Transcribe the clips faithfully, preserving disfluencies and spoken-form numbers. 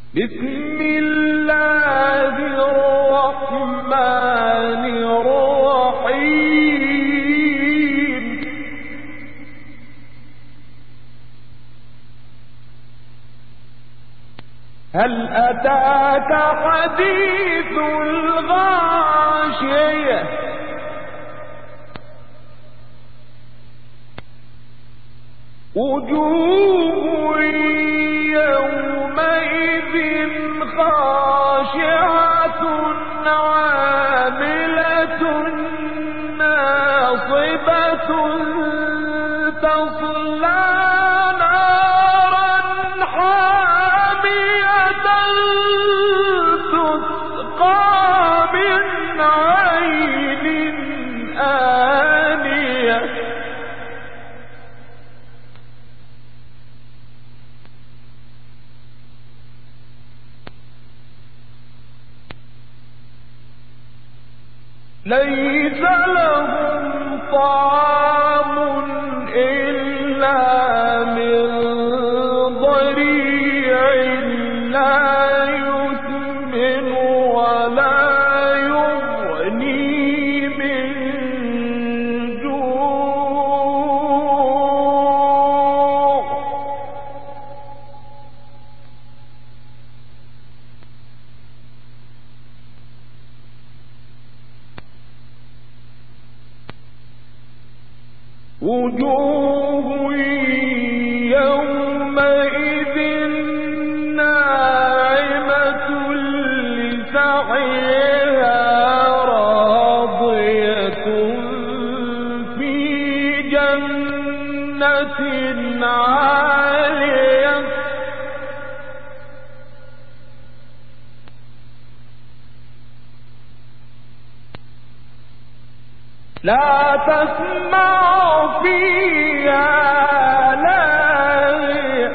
بسم الله الرحمن الرحيم. هل أتاك حديث الغاشية وجوه يومئذ خاشعة عاملة ناصبة تصلى نارا حامية تسقى من عين آنية ليس لهم طعام إلا من ضريع لا يسمن ولا يغني من جوع. وجوه يومئذ ناعمة لسعيها راضية في جنة عالية لا تسمع فيها لاغية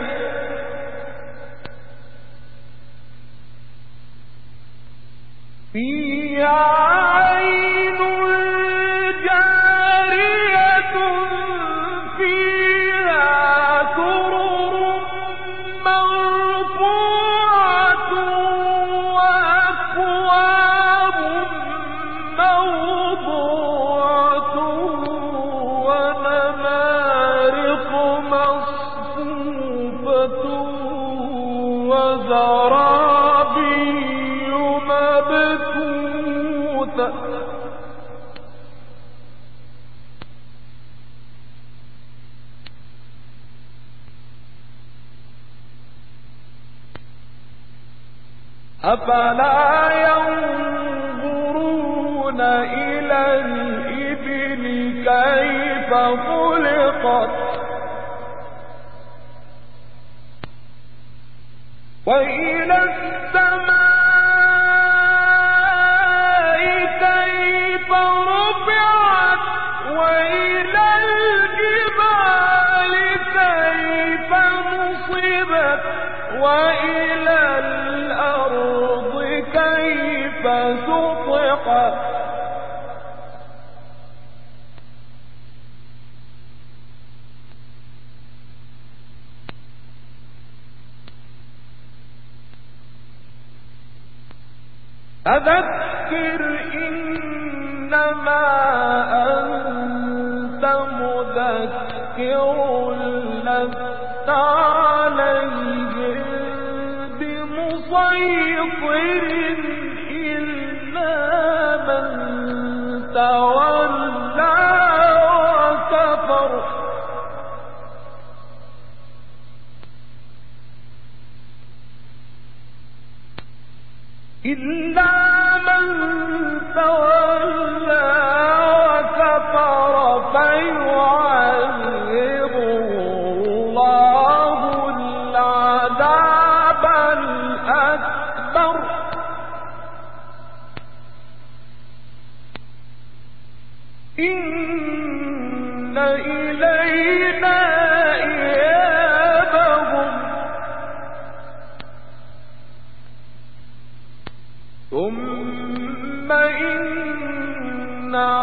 فيها عين جارية فيها سرر مرفوعة وأكواب موضوعة ونمارق مصفوفة وزرابي مبثوثة أفلا ينظرون إلى الإبل كيف خلقت وإلى السماء كيف رفعت وإلى الجبال كيف نصبت وإلى الأرض كيف سطحت فذكر إنما أنت مذكر لست عليهم بمسيطر إلا من تولى وكفر إلا من تولى وكفر فيعذبه الله العذاب الأكبر إن إلينا إيابهم ثم إن